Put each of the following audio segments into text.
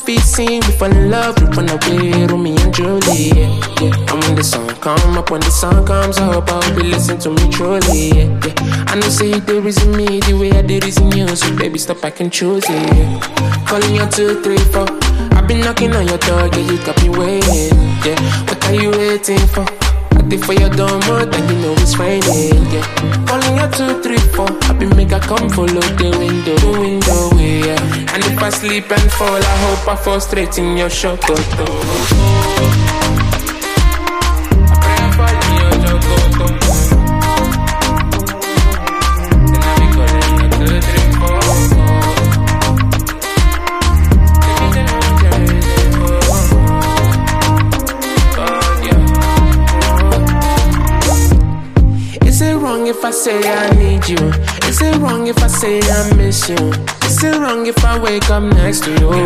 feet seen, we fall in love, we run away, Romeo and Juliet. Yeah. And when the sun come up, when the sun comes up, I hope you listen to me truly. Yeah. I know say there is in me the way I did is in you, so baby stop acting choosy. Yeah. Calling you 2, 3, 4. I've been knocking on your door, yeah, you got me waiting. Yeah. What are you waiting for? I did for your door more than you know it's raining. Yeah. Calling you 2, 3, 4. I been make her come follow the window way. Yeah. And if I sleep and fall, I hope I fall straight in your shot. If I say I need you, is it wrong if I say I miss you? Is it wrong if I wake up next to you?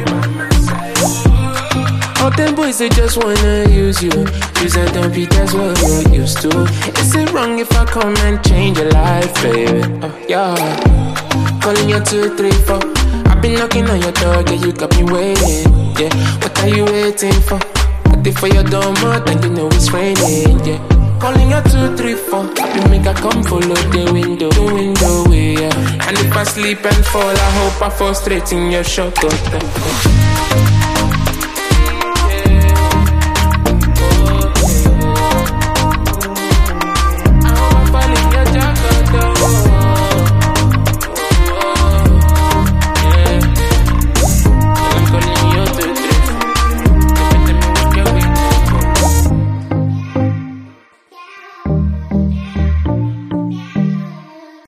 All them boys they just wanna use you, use and don't be, that's what you're used to. Is it wrong if I come and change your life, baby? Oh yeah. Calling you 2, 3, 4. I've been knocking on your door, yeah, you got me waiting. Yeah, what are you waiting for? I did for your door more than you know it's raining. Yeah. Calling you 2, 3, 4. I been make her come follow the window way. Yeah. And if I sleep and fall, I hope I fall straight in your shot.